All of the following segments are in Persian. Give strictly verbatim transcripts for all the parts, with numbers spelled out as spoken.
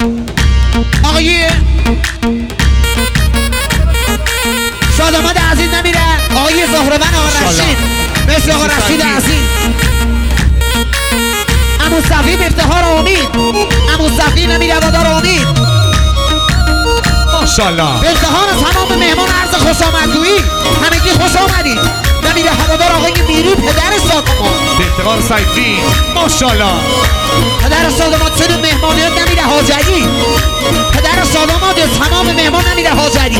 آقای شاداماد عزیز نمیره، آقای زهربن آقا رشید، مثل آقا رشید عزیز، عمو صفی افتخار امید، عمو صفی نمیره هوادار امید، ماشاءالله. به افتخار تمام مهمان عرض خوش آمدگویی، همگی خوش آمدید. نمیره هوادار آقای میری پدر ساداماد، به افتخار سیفی، ماشاءالله. پدر ساداماد شده مهمانیت نمیره حاجری، پدر ساداماد تمام مهمان نمیره حاجری،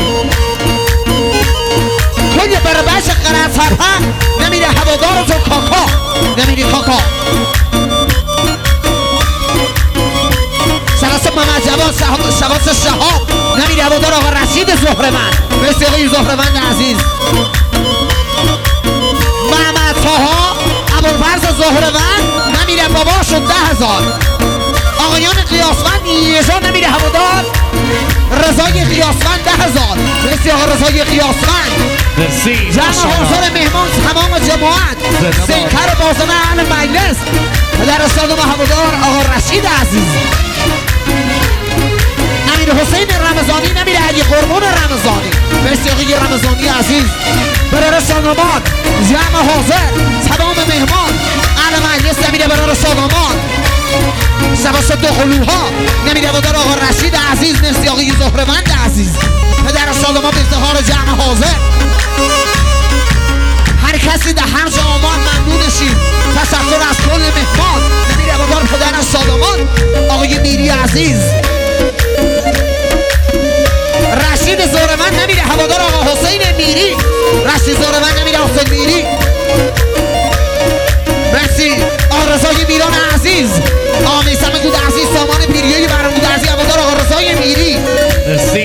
کلی بربش قرار سرپا نمیره هوادار تو کاکا، نمیری کاکا سراسه محمد جواد شواس شهاب، نمیره هوادار آقا رشید زهرمند، مثل آقای زهرمند عزیز، محمد طاها ابوالفضل زهرمند، نمیره باباشون ده هزار، آقایان قیاسمند یه نمیره هوادار رضای قیاسمند ده هزار، مثل آقا رضای قیاسمند، مرسی. جمع حضور مهمان تمام جماعت، سینکر بازنه اهل مجلس، پدر سادم هوادار آقا رشید عزیز، امیر حسین رمضانی نمیره علی قربون رمضانی، مثل آقای رمضانی عزیز، برای ساداماد جمع حاضر تمام مهمان اهل مجلس نمیره برای ساداماد، سباست دو قلوها نمیره هوادار آقا رشید عزیز، مثل آقای زهرمند عزیز، پدر ساداماد افتخار جمع حاضر، هر کسی در هر جا آمد ممنونشیم، تشکر از کل مهمان، نمیره هوادار پدر ساداماد آقای میری عزیز، رشید زهرمند نمیره هوادار آقا حسین میری، رشید زهرمند نمیره حسین میری، مرسی آقا رضای میران عزیز، آقا میثم دود عزیز، سامان پیریوی برمود عزیز، هوادار آقا رضای میری، مرسی.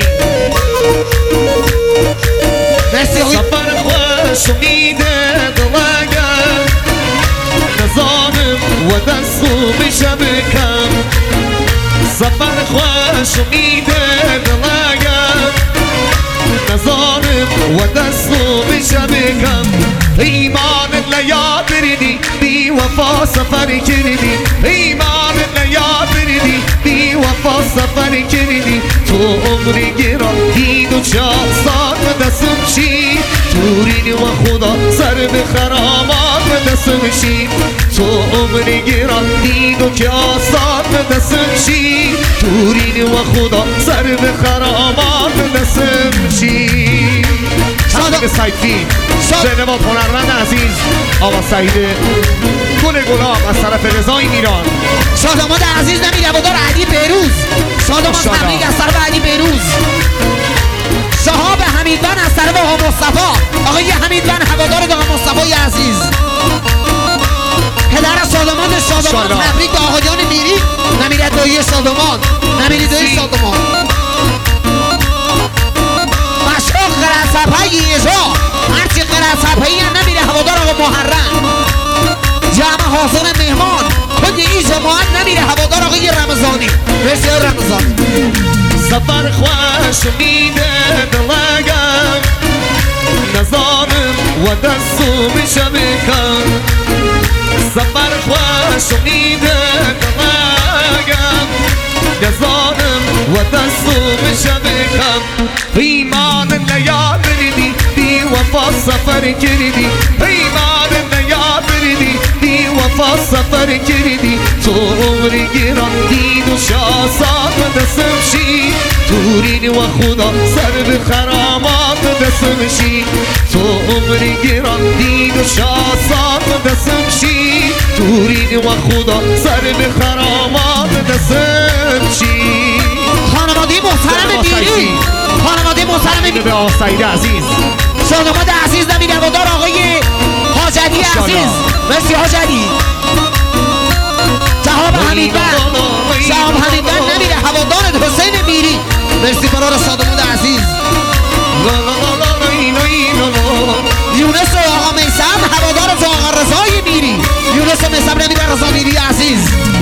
مرسی آقای سفر خوش امیده دلگم نظامم و دستو بشبکم، سفر خوش امیده دلگم نظامم و دستو بشبکم، ایمان لیاد بردی بی وفا سفر کردی، ایمان لیاد بردی بی وفا سفر کردی، تو عمری گران دید و چهار سال دستم شی، تورین و خدا سر به خرامات دستم شی، تو عمری گران دید و چهار سال دستم شی، تورین و خدا سر به خرامات دستم شی. شادق سیفی جناب هنرمند عزیز آقا سعید گل گلاب از طرف رضای میران، شاداماد عزیز نمیره هوادار علی بهروز، شاداماد تبریک از طرف علی بهروز، شهاب حمیدوند از طرف آقا مصطفی، آقای حمیدوند هوادار آقا مصطفی عزیز، پدر شاداماد شاداماد تبریک به آقایان میری، نمیره دایی شاداماد، نمیره دایی شاداماد، مشاق قرصبه یه جا هرچی قرصبه نمیره هوادار آقا محرم، جمع حاضر مهمان کلی این جماعت نمیره هوادار آقای رمضانی، مرسی رمضانی. سفر خوش میده دلگم نظامم و دستو بشبکم، سفر خوش میده دلگم نظامم و دستو بشبکم، ایمان لیاد بردی بی وفا سفر کردی، ایمان لیاد بردی بی وفا سفر کردی، تو عمری گران دید و شاسات دستم شی، تورین و خدا سر به خرامات دستم شی، تو عمری گران دید و شاسات دستم شی، تورین و خدا سر به خرامات دستم شی. خانواده محترم میری، خانواده محترم میری به آقا سعید عزیز، شاداماد عزیز نمیره هوادار آقای حاجری عزیز، مرسی حاجری، شهاب حمیدوند، شهاب حمیدوند نمیره هوادار حسین میری، مرسی برای شاداماد عزیز، یونس و آقا میثم هوادار آقا رضای میری، یونس و میثم نمیره رضا میری عزیز،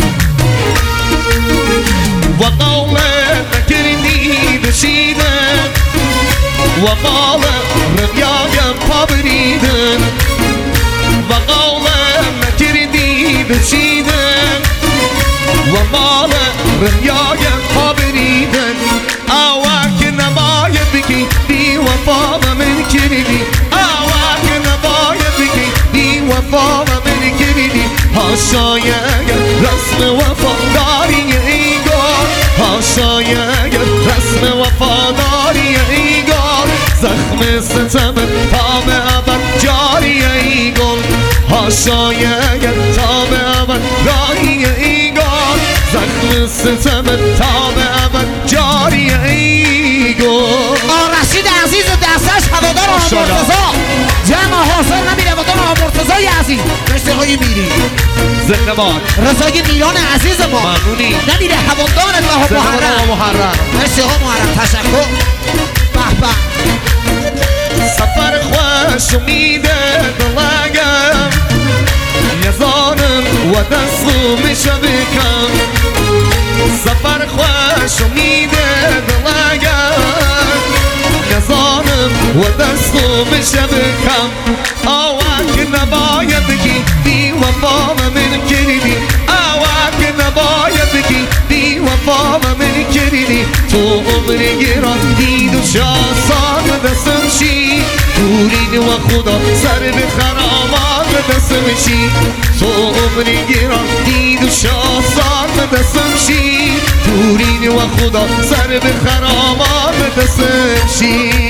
و قول نکردی بشیدن و مال رمیایم پا بریدن، و قول نکردی بشیدن و مال رمیایم پا بریدن، حاشای رسم وفاداری ای گل زخم ستم تام ابد جاری ای گل حاشای تام ابد جاری ای گل زخم ستم تام ابد جاری ای گل آن رشید عزیز دستش هوادار آقا مرتضی جمع حاضر نمیره هوادار آقا مرتضی عزیز مرسی آقای میری زنده باد رضای میلان عزیز ما ممنونی نمیره هوادار الله محرم محرم مرسی آقا محرم تشکر به به سفر خوش امید دلگم یزانم و دستو میشه بکم سفر خوش امید دلگم یزانم و دستو میشه بکم آوک نباید بگی بی وفا من کردی آوک نباید بگی بی وفا من کردی تو عمر گران دید و شاسان دستم شی تورید و خدا سر به خرامات دستم شی تو عمر گران دید و شاسان دستم شی تورید و خدا سر به خرامات دستم شی